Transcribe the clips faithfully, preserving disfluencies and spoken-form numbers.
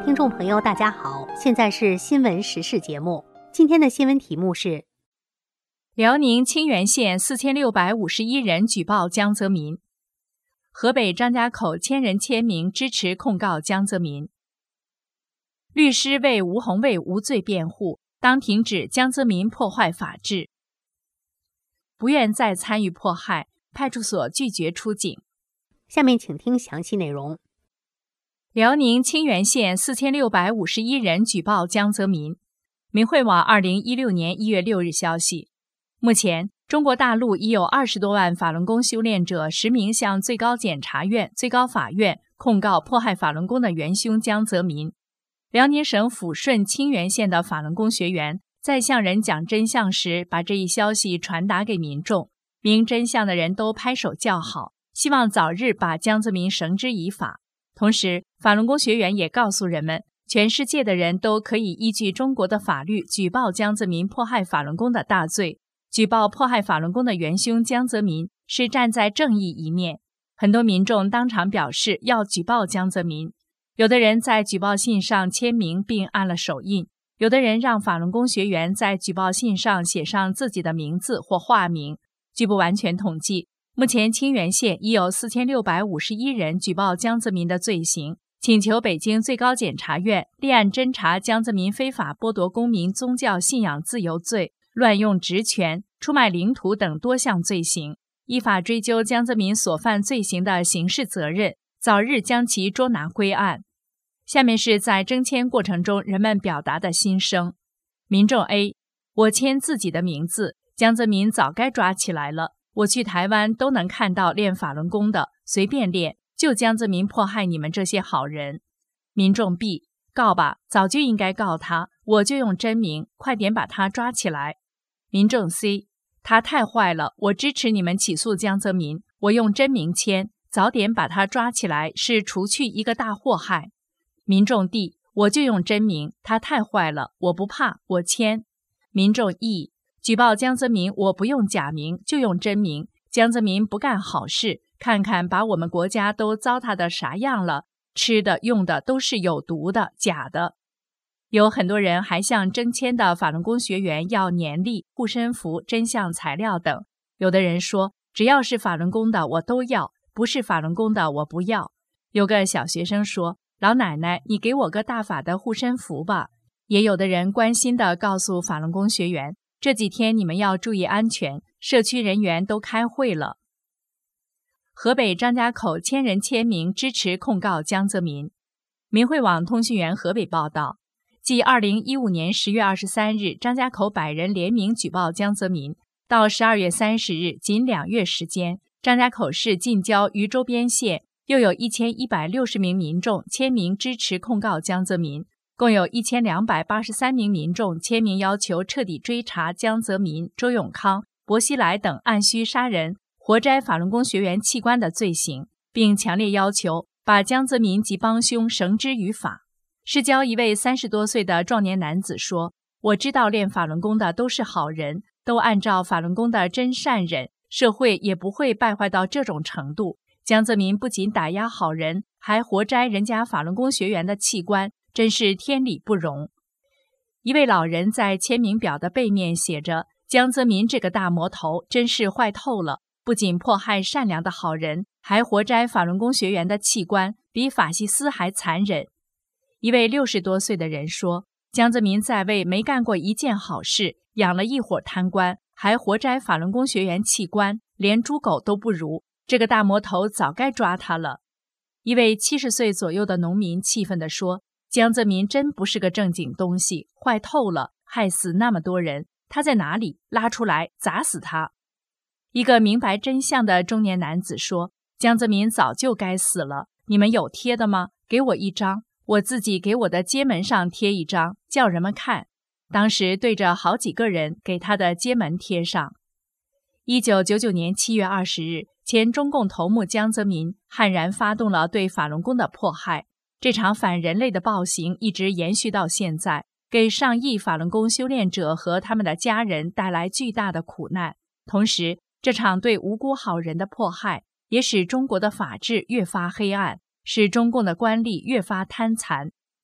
听众朋友大家好，现在是新闻时事节目。今天的新闻题目是： 辽宁清源县四千六百五十一人举报江泽民，河北张家口千人签名支持控告江泽民。律师为吴宏卫无罪辩护，当停止江泽民破坏法治。不愿再参与迫害，派出所拒绝出警。 下面请听详细内容。 辽宁清源县四千六百五十一人举报江泽民。明慧网二零一六年一月六日消息，目前中国大陆已有二十多万法轮功修炼者实名向最高检察院、最高法院控告迫害法轮功的元凶江泽民。辽宁省抚顺清源县的法轮功学员在向人讲真相时，把这一消息传达给民众，明真相的人都拍手叫好，希望早日把江泽民绳之以法。同时，法轮功学员也告诉人们，全世界的人都可以依据中国的法律举报江泽民迫害法轮功的大罪，举报迫害法轮功的元凶江泽民是站在正义一面。很多民众当场表示要举报江泽民，有的人在举报信上签名并按了手印，有的人让法轮功学员在举报信上写上自己的名字或化名。据不完全统计，目前清源县已有四千六百五十一人举报江泽民的罪行，请求北京最高检察院立案侦查江泽民非法剥夺公民宗教信仰自由罪、乱用职权、出卖领土等多项罪行，依法追究江泽民所犯罪行的刑事责任，早日将其捉拿归案。下面是在征签过程中人们表达的心声。民众 A： 我签自己的名字，江泽民早该抓起来了。我去台湾都能看到练法轮功的，随便练，就江泽民迫害你们这些好人。民众 B： 告吧，早就应该告他，我就用真名，快点把他抓起来。民众 C： 他太坏了，我支持你们起诉江泽民，我用真名签，早点把他抓起来，是除去一个大祸害。民众 D： 我就用真名，他太坏了，我不怕，我签。民众 E：举报江泽民，我不用假名，就用真名。江泽民不干好事，看看把我们国家都糟蹋的啥样了，吃的用的都是有毒的、假的。有很多人还向征签的法轮功学员要年历、护身符、真相材料等。有的人说，只要是法轮功的我都要，不是法轮功的我不要。有个小学生说，老奶奶，你给我个大法的护身符吧。也有的人关心地告诉法轮功学员，这几天你们要注意安全，社区人员都开会了。河北张家口千人签名支持控告江泽民。明慧网通讯员河北报道，继二零一五年十月二十三日张家口百人联名举报江泽民，到十二月三十日仅两月时间，张家口市近郊与周边县又有一千一百六十名民众签名支持控告江泽民，共有一千两百八十三名民众签名要求彻底追查江泽民、周永康、薄熙来等按需杀人、活摘法轮功学员器官的罪行，并强烈要求把江泽民及帮凶绳之于法。市郊一位三十多岁的壮年男子说，我知道练法轮功的都是好人，都按照法轮功的真善忍，社会也不会败坏到这种程度。江泽民不仅打压好人，还活摘人家法轮功学员的器官，真是天理不容。一位老人在签名表的背面写着，江泽民这个大魔头真是坏透了，不仅迫害善良的好人，还活摘法轮功学员的器官，比法西斯还残忍。一位六十多岁的人说，江泽民在位没干过一件好事，养了一伙贪官，还活摘法轮功学员器官，连猪狗都不如，这个大魔头早该抓他了。一位七十岁左右的农民气愤地说，江泽民真不是个正经东西，坏透了，害死那么多人，他在哪里？拉出来，砸死他。一个明白真相的中年男子说，江泽民早就该死了，你们有贴的吗？给我一张，我自己给我的街门上贴一张，叫人们看。当时对着好几个人给他的街门贴上。一九九九年七月二十日，前中共头目江泽民悍然发动了对法轮功的迫害，这场反人类的暴行一直延续到现在，给上亿法轮功修炼者和他们的家人带来巨大的苦难。同时，这场对无辜好人的迫害也使中国的法治越发黑暗，使中共的官吏越发贪残，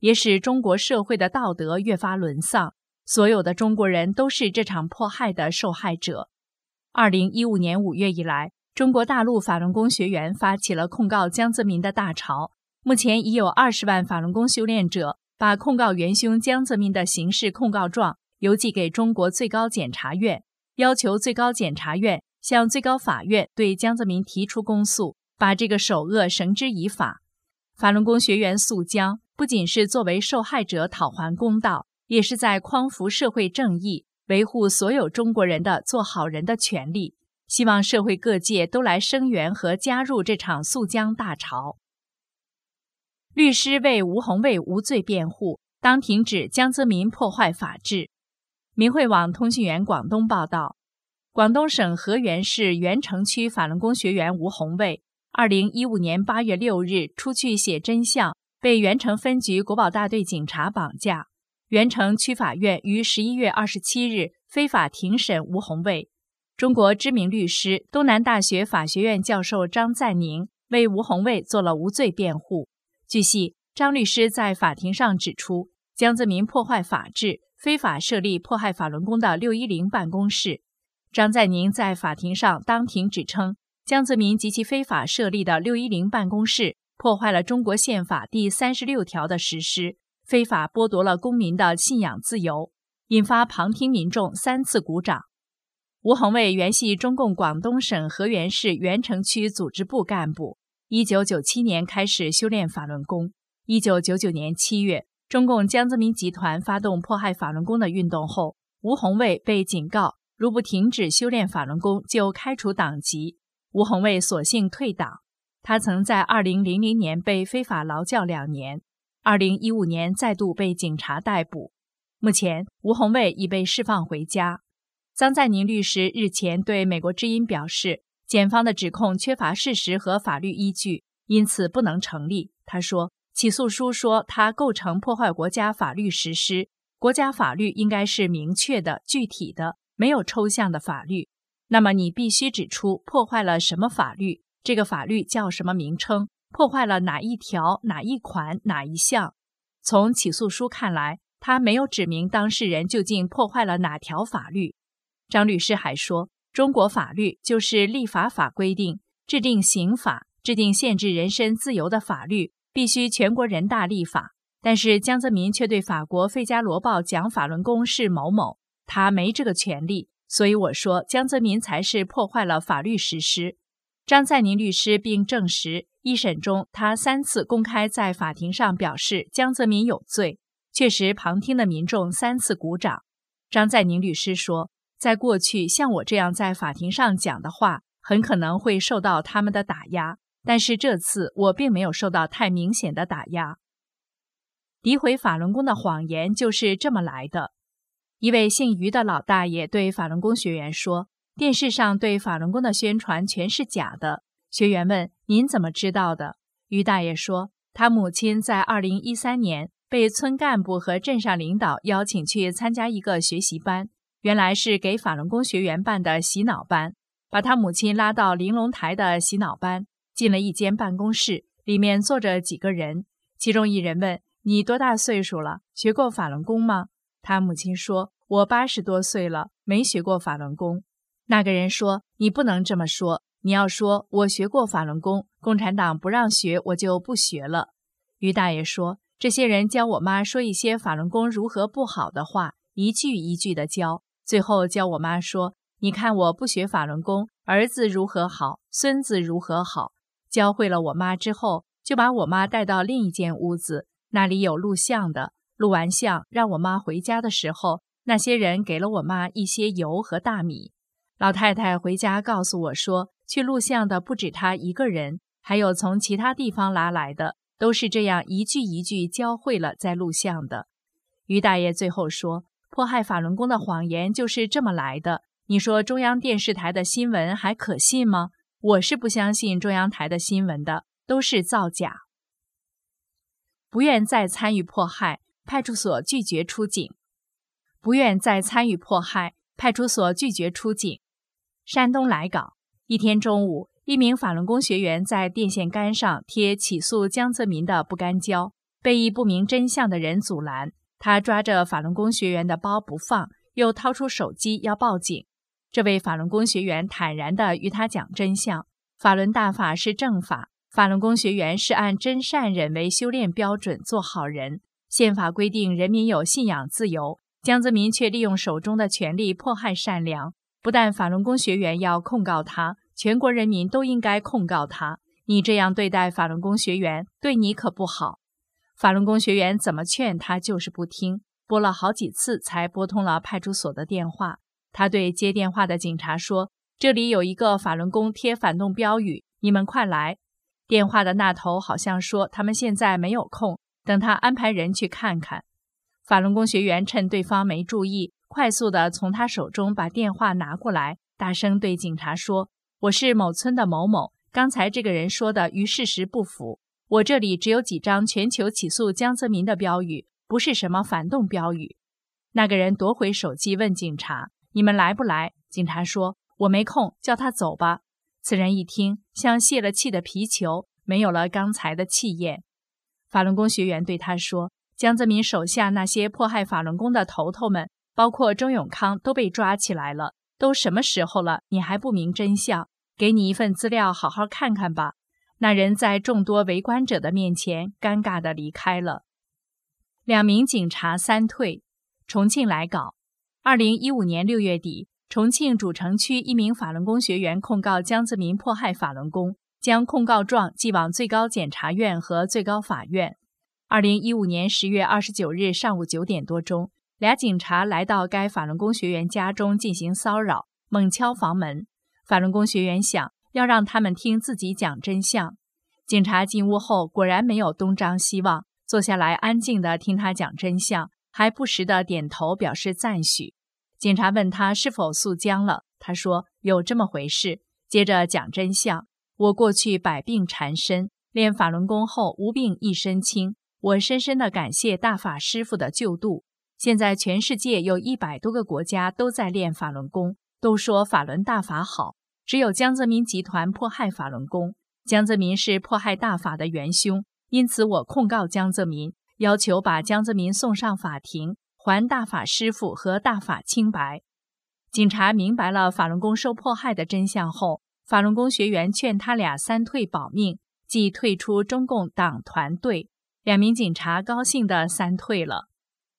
也使中国社会的道德越发沦丧。所有的中国人都是这场迫害的受害者。二零一五年五月以来，中国大陆法轮功学员发起了控告江泽民的大潮。目前已有二十万法轮功修炼者把控告元凶江泽民的刑事控告状邮寄给中国最高检察院，要求最高检察院向最高法院对江泽民提出公诉，把这个首恶绳之以法。法轮功学员诉江，不仅是作为受害者讨还公道，也是在匡扶社会正义，维护所有中国人的做好人的权利。希望社会各界都来声援和加入这场诉江大潮。律师为吴宏卫无罪辩护，当停止江泽民破坏法治。明慧网通讯员广东报道，广东省河源市源城区法轮功学员吴宏卫，二零一五年八月六日出去写真相，被源城分局国保大队警察绑架。源城区法院于十一月二十七日非法庭审吴宏卫。中国知名律师、东南大学法学院教授张赞宁为吴宏卫做了无罪辩护。据悉，张律师在法庭上指出，江泽民破坏法治，非法设立迫害法轮功的六一零办公室。张赞宁在法庭上当庭指称，江泽民及其非法设立的六一零办公室破坏了中国宪法第三十六条的实施，非法剥夺了公民的信仰自由，引发旁听民众三次鼓掌。吴宏卫原系中共广东省河源市源城区组织部干部，一九九七年开始修炼法轮功。一九九九年七月，中共江泽民集团发动迫害法轮功的运动后，吴宏卫被警告，如不停止修炼法轮功，就开除党籍。吴宏卫索性退党。他曾在二零零零年被非法劳教两年，二零一五年再度被警察逮捕。目前，吴宏卫已被释放回家。张赞宁律师日前对美国之音表示，检方的指控缺乏事实和法律依据，因此不能成立。他说，起诉书说他构成破坏国家法律实施，国家法律应该是明确的、具体的，没有抽象的法律。那么你必须指出破坏了什么法律，这个法律叫什么名称，破坏了哪一条、哪一款、哪一项。从起诉书看来，他没有指明当事人究竟破坏了哪条法律。张律师还说，中国法律就是立法法规定，制定刑法、制定限制人身自由的法律，必须全国人大立法。但是江泽民却对法国《费加罗报》讲法轮功是某某，他没这个权利。所以我说，江泽民才是破坏了法律实施。张赞宁律师并证实，一审中他三次公开在法庭上表示江泽民有罪，确实旁听的民众三次鼓掌。张赞宁律师说，在过去像我这样在法庭上讲的话，很可能会受到他们的打压，但是这次我并没有受到太明显的打压。诋毁法轮功的谎言就是这么来的。一位姓于的老大爷对法轮功学员说，电视上对法轮功的宣传全是假的。学员问，您怎么知道的？于大爷说，他母亲在二零一三年被村干部和镇上领导邀请去参加一个学习班，原来是给法轮功学员办的洗脑班，把他母亲拉到玲珑台的洗脑班，进了一间办公室，里面坐着几个人，其中一人问，你多大岁数了？学过法轮功吗？他母亲说，我八十多岁了，没学过法轮功。那个人说，你不能这么说，你要说我学过法轮功，共产党不让学，我就不学了。于大爷说，这些人教我妈说一些法轮功如何不好的话，一句一句的教，最后教我妈说，你看我不学法轮功，儿子如何好，孙子如何好。教会了我妈之后，就把我妈带到另一间屋子，那里有录像的，录完像让我妈回家的时候，那些人给了我妈一些油和大米。老太太回家告诉我说，去录像的不止她一个人，还有从其他地方拉来的，都是这样一句一句教会了再录像的。于大爷最后说，迫害法轮功的谎言就是这么来的。你说中央电视台的新闻还可信吗？我是不相信中央台的新闻的，都是造假。不愿再参与迫害，派出所拒绝出警。不愿再参与迫害，派出所拒绝出警。山东来稿，一天中午，一名法轮功学员在电线杆上贴起诉江泽民的不干胶， 被一不明真相的人阻拦，他抓着法轮功学员的包不放，又掏出手机要报警。这位法轮功学员坦然地与他讲真相，法轮大法是正法，法轮功学员是按真善忍为修炼标准做好人。宪法规定人民有信仰自由，江泽民却利用手中的权力迫害善良。不但法轮功学员要控告他，全国人民都应该控告他。你这样对待法轮功学员，对你可不好。法轮功学员怎么劝他就是不听，拨了好几次才拨通了派出所的电话。他对接电话的警察说：“这里有一个法轮功贴反动标语，你们快来。”电话的那头好像说他们现在没有空，等他安排人去看看。法轮功学员趁对方没注意，快速地从他手中把电话拿过来，大声对警察说：“我是某村的某某，刚才这个人说的与事实不符。我这里只有几张全球起诉江泽民的标语，不是什么反动标语。”那个人夺回手机问警察：“你们来不来？”警察说：“我没空，叫他走吧。”此人一听，像泄了气的皮球，没有了刚才的气焰。法轮功学员对他说：“江泽民手下那些迫害法轮功的头头们，包括周永康都被抓起来了，都什么时候了，你还不明真相？给你一份资料好好看看吧。”那人在众多围观者的面前尴尬地离开了。两名警察三退。重庆来稿。二零一五年六月底，重庆主城区一名法轮功学员控告江泽民迫害法轮功，将控告状寄往最高检察院和最高法院。二零一五年十月二十九日上午九点多钟，俩警察来到该法轮功学员家中进行骚扰，猛敲房门。法轮功学员想要让他们听自己讲真相。警察进屋后果然没有东张西望，坐下来安静地听他讲真相，还不时地点头表示赞许。警察问他是否肃僵了，他说有这么回事，接着讲真相：我过去百病缠身，练法轮功后无病一身轻，我深深地感谢大法师父的救度。现在全世界有一百多个国家都在练法轮功，都说法轮大法好，只有江泽民集团迫害法轮功。江泽民是迫害大法的元凶，因此我控告江泽民，要求把江泽民送上法庭，还大法师父和大法清白。警察明白了法轮功受迫害的真相后，法轮功学员劝他俩三退保命，即退出中共党团队。两名警察高兴地三退了。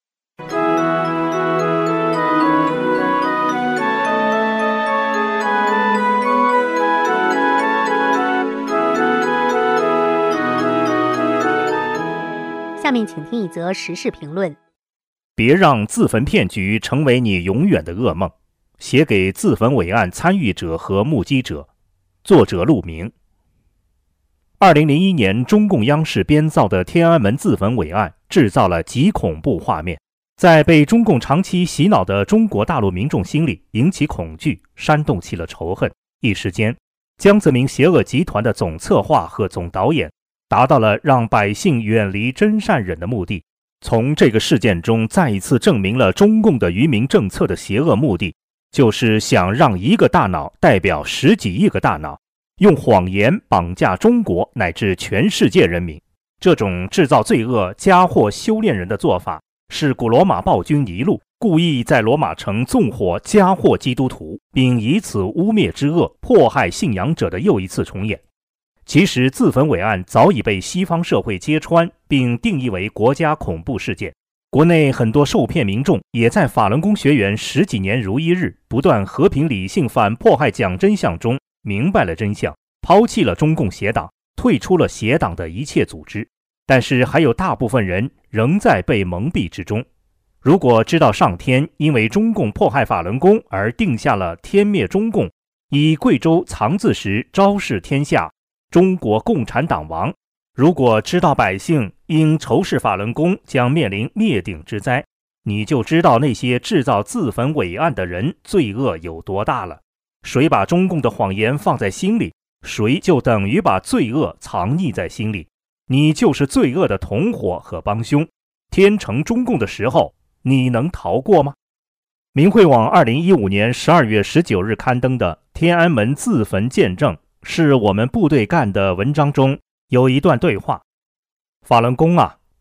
下面请听一则时事评论。 别让自焚骗局成为你永远的噩梦。写给自焚伟案参与者和目击者。作者陆明。二零零一年，中共央视编造的天安门自焚伟案制造了极恐怖画面，在被中共长期洗脑的中国大陆民众心里引起恐惧，煽动起了仇恨。一时间，江泽民邪恶集团的总策划和总导演达到了让百姓远离真善忍的目的。从这个事件中再一次证明了中共的愚民政策的邪恶目的，就是想让一个大脑代表十几亿个大脑，用谎言绑架中国乃至全世界人民。这种制造罪恶、嫁祸修炼人的做法，是古罗马暴君尼禄故意在罗马城纵火嫁祸基督徒，并以此污蔑之恶迫害信仰者的又一次重演。其实自焚伟案早已被西方社会揭穿，并定义为国家恐怖事件。国内很多受骗民众也在法轮功学员十几年如一日不断和平理性反迫害讲真相中明白了真相，抛弃了中共邪党，退出了邪党的一切组织。但是还有大部分人仍在被蒙蔽之中。如果知道上天因为中共迫害法轮功而定下了天灭中共，以贵州藏字石昭示天下中国共产党亡，如果知道百姓因仇视法轮功将面临灭顶之灾，你就知道那些制造自焚伟案的人罪恶有多大了。谁把中共的谎言放在心里，谁就等于把罪恶藏匿在心里，你就是罪恶的同伙和帮凶。天成中共的时候，你能逃过吗？明慧网二零一五年十二月十九日刊登的天安门自焚见证是我们部队干的文章中有一段对话。法轮功啊，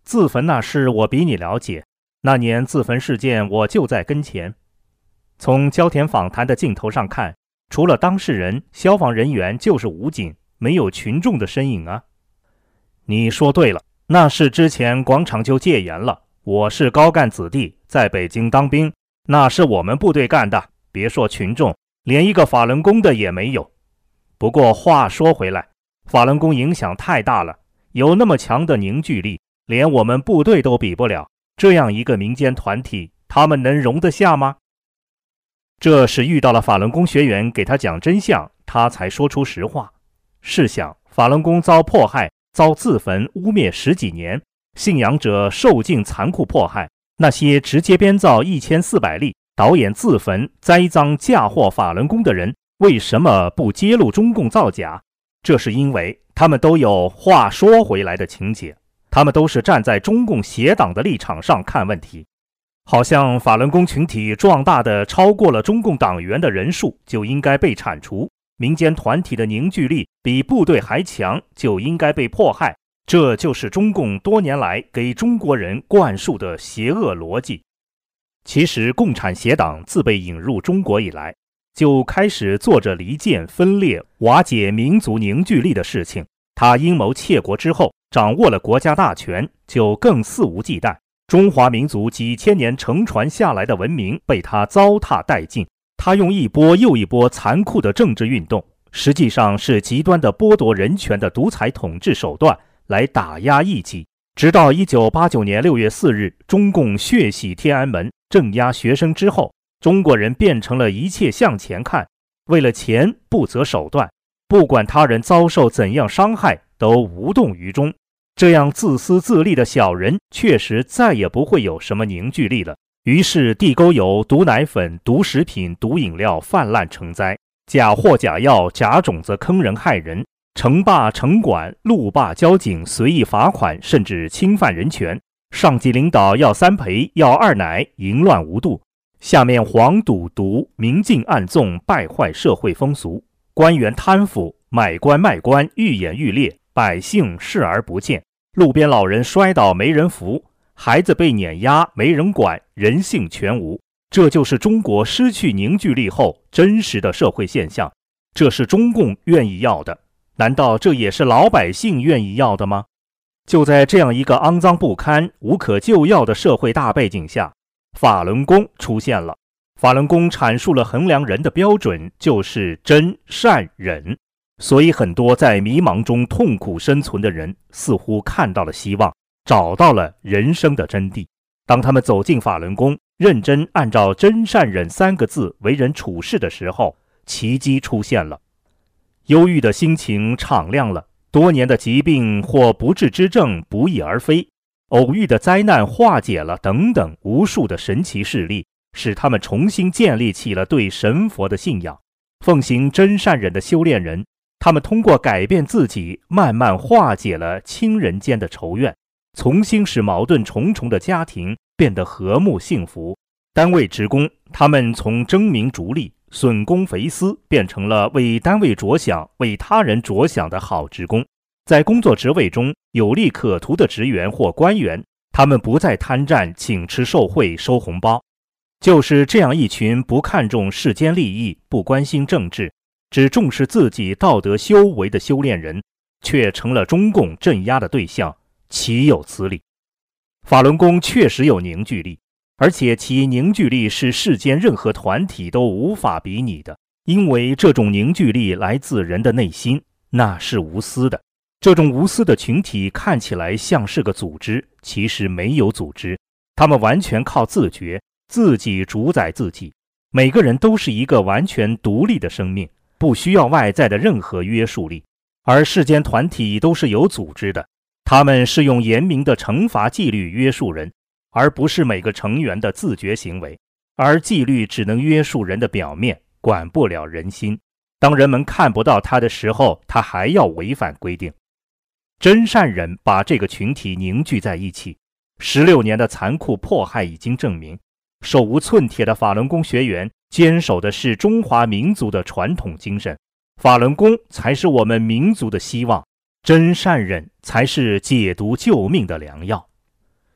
自焚那事我比你了解，那年自焚事件我就在跟前。从焦田访谈的镜头上看，除了当事人、消防人员就是武警，没有群众的身影啊。你说对了，那是之前广场就戒严了，我是高干子弟，在北京当兵，那是我们部队干的，别说群众，连一个法轮功的也没有。不过话说回来，法轮功影响太大了，有那么强的凝聚力，连我们部队都比不了，这样一个民间团体，他们能容得下吗？这是遇到了法轮功学员给他讲真相，他才说出实话。试想，法轮功遭迫害，遭自焚污蔑十几年，信仰者受尽残酷迫害，那些直接编造一千四百例导演自焚栽赃嫁祸法轮功的人，为什么不揭露中共造假？这是因为他们都有话说回来的情节，他们都是站在中共邪党的立场上看问题。好像法轮功群体壮大的超过了中共党员的人数就应该被铲除，民间团体的凝聚力比部队还强就应该被迫害，这就是中共多年来给中国人灌输的邪恶逻辑。其实共产邪党自被引入中国以来，就开始做着离间、分裂、瓦解民族凝聚力的事情。他阴谋窃国之后，掌握了国家大权，就更肆无忌惮。中华民族几千年承传下来的文明被他糟蹋殆尽。他用一波又一波残酷的政治运动，实际上是极端的剥夺人权的独裁统治手段，来打压异己。直到一九八九年六月四日，中共血洗天安门，镇压学生之后，中国人变成了一切向前看，为了钱不择手段，不管他人遭受怎样伤害，都无动于衷。这样自私自利的小人确实再也不会有什么凝聚力了。于是地沟油、毒奶粉、毒食品、毒饮料泛滥成灾，假货假药、假种子坑人害人，城霸城管、路霸交警随意罚款，甚至侵犯人权。上级领导要三陪要二奶，淫乱无度，下面黄赌毒，明镜暗纵，败坏社会风俗。官员贪腐，买官卖官，愈演愈烈，百姓视而不见。路边老人摔倒没人扶，孩子被碾压没人管，人性全无。这就是中国失去凝聚力后真实的社会现象。这是中共愿意要的，难道这也是老百姓愿意要的吗？就在这样一个肮脏不堪、无可救药的社会大背景下，法轮功出现了。法轮功阐述了衡量人的标准，就是真、善、忍。所以很多在迷茫中痛苦生存的人似乎看到了希望，找到了人生的真谛。当他们走进法轮功，认真按照真善忍三个字为人处事的时候，奇迹出现了。忧郁的心情敞亮了，多年的疾病或不治之症不翼而飞，偶遇的灾难化解了，等等无数的神奇事例，使他们重新建立起了对神佛的信仰。奉行真善忍的修炼人，他们通过改变自己，慢慢化解了亲人间的仇怨，重新使矛盾重重的家庭变得和睦幸福。单位职工，他们从争名逐利、损公肥私，变成了为单位着想、为他人着想的好职工。在工作职位中有利可图的职员或官员，他们不再贪占、请吃受贿、收红包。就是这样一群不看重世间利益、不关心政治，只重视自己道德修为的修炼人，却成了中共镇压的对象，岂有此理？法轮功确实有凝聚力，而且其凝聚力是世间任何团体都无法比拟的，因为这种凝聚力来自人的内心，那是无私的。这种无私的群体看起来像是个组织，其实没有组织，他们完全靠自觉，自己主宰自己。每个人都是一个完全独立的生命，不需要外在的任何约束力。而世间团体都是有组织的，他们是用严明的惩罚纪律约束人，而不是每个成员的自觉行为。而纪律只能约束人的表面，管不了人心。当人们看不到它的时候，它还要违反规定。真善忍把这个群体凝聚在一起，十六年的残酷迫害已经证明，手无寸铁的法轮功学员坚守的是中华民族的传统精神，法轮功才是我们民族的希望，真善忍才是解毒救命的良药。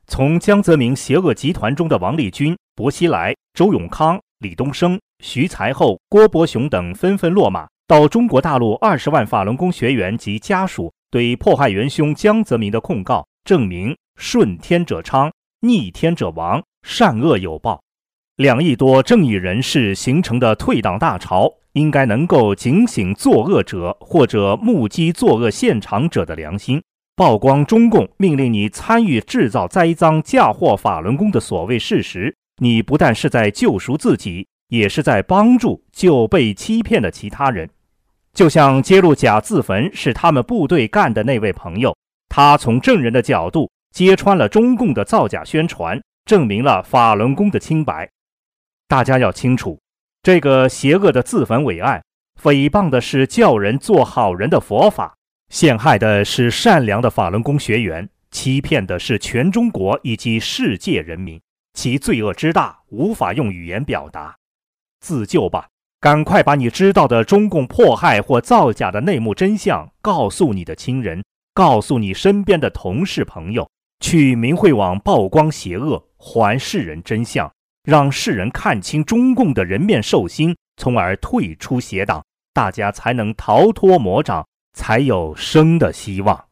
从江泽民邪恶集团中的王立军、薄熙来、周永康、李东生、徐才厚、郭伯雄等纷纷落马，到中国大陆二十万法轮功学员及家属对迫害元凶江泽民的控告，证明顺天者昌，逆天者亡，善恶有报。两亿多正义人士形成的退党大潮，应该能够警醒作恶者或者目击作恶现场者的良心，曝光中共命令你参与制造栽赃嫁祸法轮功的所谓事实，你不但是在救赎自己，也是在帮助就被欺骗的其他人。就像揭露假自焚是他们部队干的那位朋友，他从证人的角度揭穿了中共的造假宣传，证明了法轮功的清白。大家要清楚，这个邪恶的自焚伪案，诽谤的是叫人做好人的佛法，陷害的是善良的法轮功学员，欺骗的是全中国以及世界人民，其罪恶之大，无法用语言表达。自救吧，赶快把你知道的中共迫害或造假的内幕真相告诉你的亲人，告诉你身边的同事朋友，去明慧网曝光邪恶，还世人真相，让世人看清中共的人面兽心，从而退出邪党，大家才能逃脱魔掌，才有生的希望。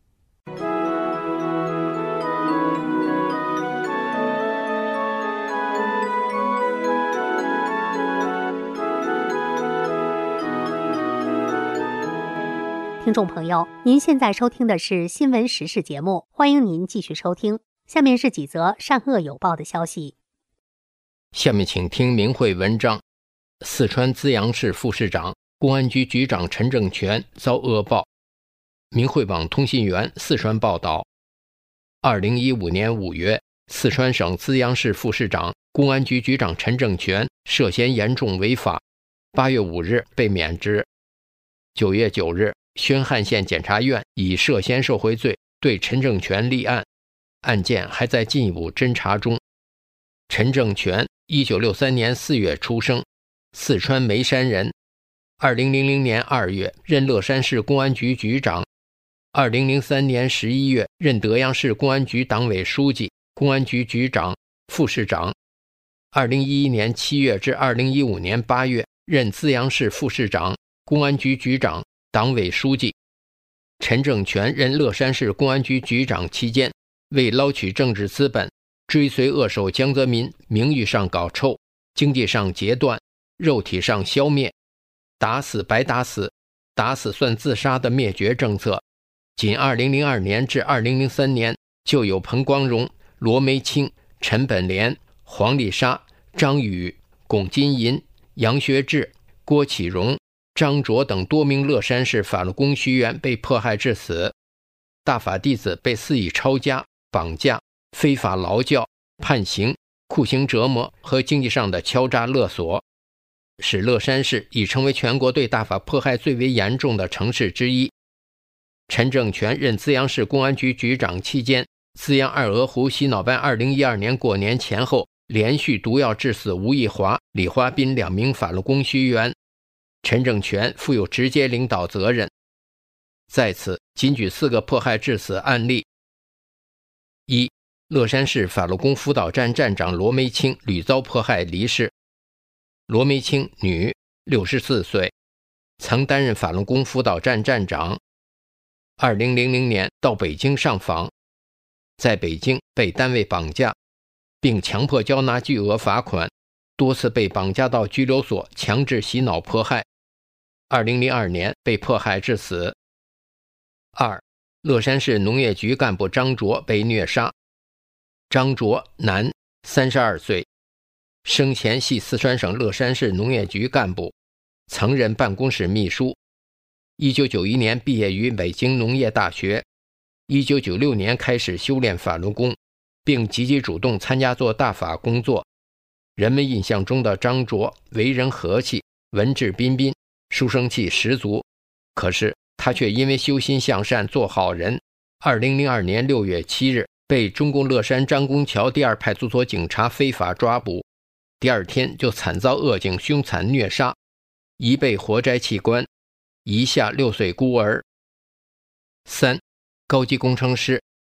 听众朋友，您现在收听的是新闻时事节目，欢迎您继续收听。下面是几则善恶有报的消息。 下面请听明慧文章：四川资阳市副市长、公安局局长陈正全遭恶报。明慧网通信员四川报道，二零一五年五月，四川省资阳市副市长、公安局局长陈正全涉嫌严重违法，八月五日被免职。九月九日，宣汉县检察院以涉嫌受贿罪对陈正全立案，案件还在进一步侦查中。陈正全一九六三年四月出生，四川眉山人。二零零零年二月任乐山市公安局局长，二零零三年十一月任德阳市公安局党委书记、公安局局长、副市长。二零一一年七月至二零一五年八月任资阳市副市长、公安局局长、党委书记。陈正全任乐山市公安局局长期间，为捞取政治资本，追随恶手江泽民，名誉上搞臭，经济上截断，肉体上消灭，打死白打死，打死算自杀的灭绝政策。仅二零零二年至二零零三年，就有彭光荣、罗梅清、陈本莲、黄丽莎、张宇、龚金银、杨学志、郭启荣、张卓等多名乐山市法轮功学员被迫害致死，大法弟子被肆意抄家、绑架、非法劳教、判刑、酷刑折磨和经济上的敲诈勒索，使乐山市已成为全国对大法迫害最为严重的城市之一。陈正全任资阳市公安局局长期间，资阳二鹅湖洗脑班二零一二年过年前后连续毒药致死吴义华、李华斌两名法轮功学员，陈正全负有直接领导责任。在此仅举四个迫害致死案例：一、乐山市法轮功辅导站站长罗梅清屡遭迫害离世。罗梅清，女，六十四岁，曾担任法轮功辅导站站长。二零零零年到北京上访，在北京被单位绑架，并强迫交纳巨额罚款，多次被绑架到拘留所强制洗脑迫害。二零零二年被迫害致死。二、乐山市农业局干部张卓被虐杀。张卓，男，三十二岁，生前系四川省乐山市农业局干部，曾任办公室秘书。一九九一年毕业于北京农业大学，一九九六年开始修炼法轮功，并积极主动参加做大法工作。人们印象中的张卓为人和气，文质彬彬，书生气十足，可是他却因为修心向善做好人，二零零二年六月七日被中共乐山张公桥第二派出所警察非法抓捕，第二天就惨遭恶警凶残虐杀，疑被活摘器官，遗下六岁孤儿。三、高级工程师、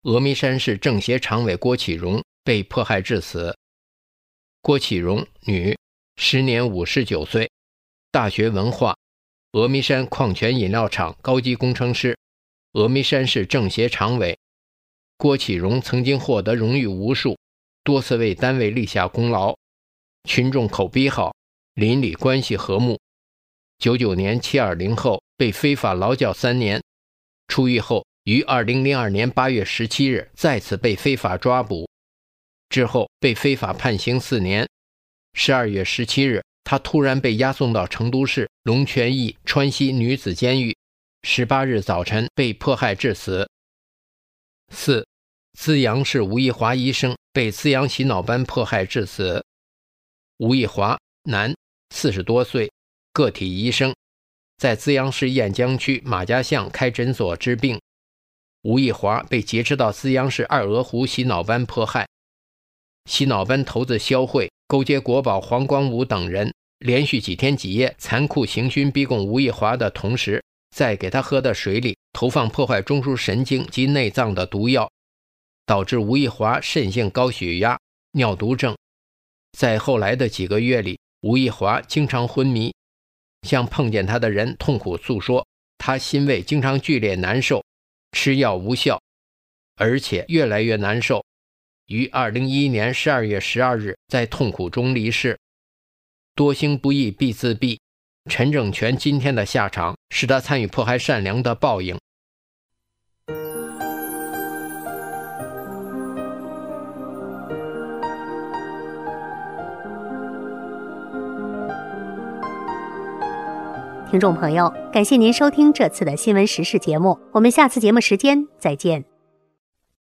峨眉山市政协常委郭启荣被迫害致死。郭启荣，女，时年五十九岁，大学文化，峨眉山矿泉饮料厂高级工程师，峨眉山市政协常委。郭启荣曾经获得荣誉无数，多次为单位立下功劳，群众口碑好，邻里关系和睦。九九年七二零后被非法劳教三年，出狱后于二零零二年八月十七日再次被非法抓捕，之后被非法判刑四年。十二月十七日，他突然被押送到成都市龙泉驿川西女子监狱，十八日早晨被迫害致死。四、资阳市吴义华医生被资阳洗脑班迫害致死。吴义华，男，四十多岁，个体医生，在资阳市雁江区马家巷开诊所治病。吴义华被劫持到资阳市二鹅湖洗脑班迫害。洗脑班头子肖慧勾结国宝黄光武等人，连续几天几夜残酷刑讯逼供吴义华的同时，在给他喝的水里投放破坏中枢神经及内脏的毒药，导致吴义华肾性高血压、尿毒症。在后来的几个月里，吴义华经常昏迷，向碰见他的人痛苦诉说，他心胃经常剧烈难受，吃药无效，而且越来越难受，于二零一一年十二月十二日在痛苦中离世。多行不义必自毙，陈正全今天的下场是他参与迫害善良的报应。 听众朋友，感谢您收听这次的新闻时事节目，我们下次节目时间再见。